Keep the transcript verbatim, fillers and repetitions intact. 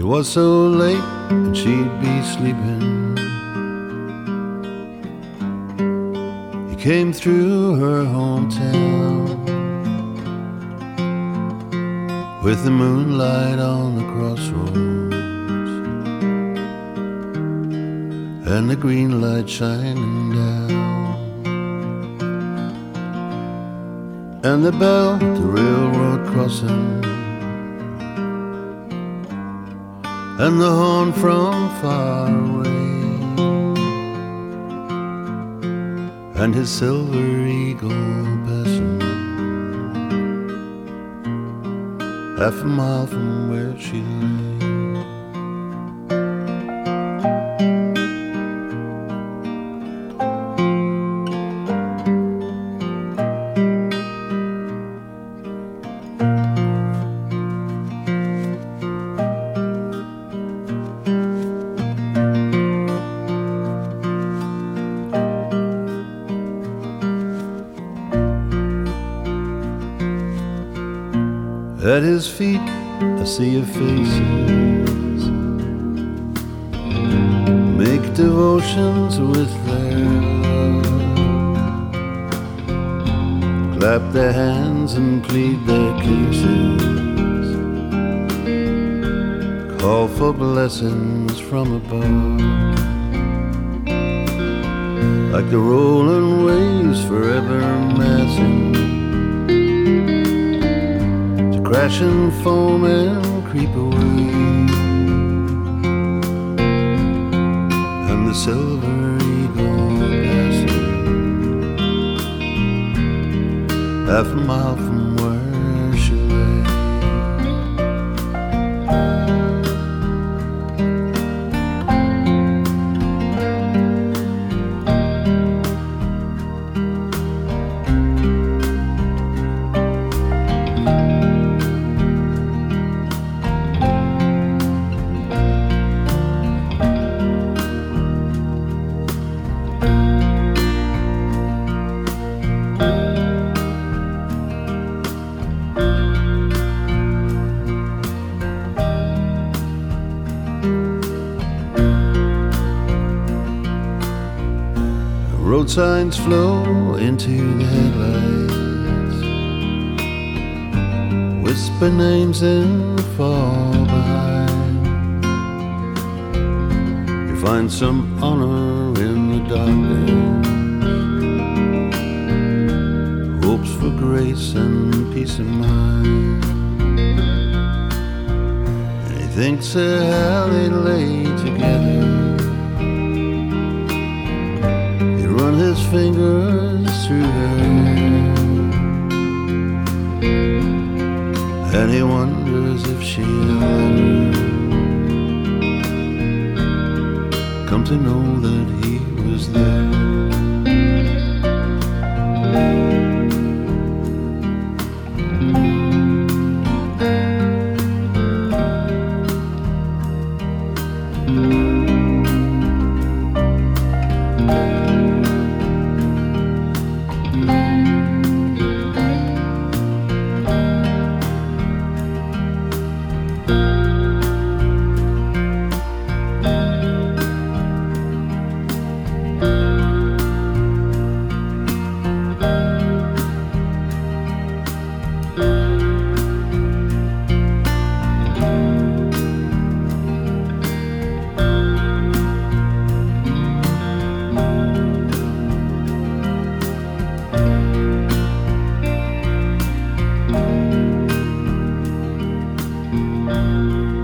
was so late and she'd be sleeping. He came through her hometown with the moonlight on the crossroads and the green light shining down, and the bell at the railroad crossing, and the horn from far away, and his silver eagle passing half a mile from where she lay. At his feet, a sea of faces make devotions with their love, clap their hands and plead their cases, call for blessings from above, like the rolling waves forever massing, crash and foam and creep away, and the silver eagle passing half a mile from where she lay. Road signs flow into the headlights, whisper names and fall behind. You find some honor in the darkness, hopes for grace and peace of mind. And he thinks of how they lay together, run his fingers through her hair, and he wonders if she'll ever come to know that he was there. Thank you.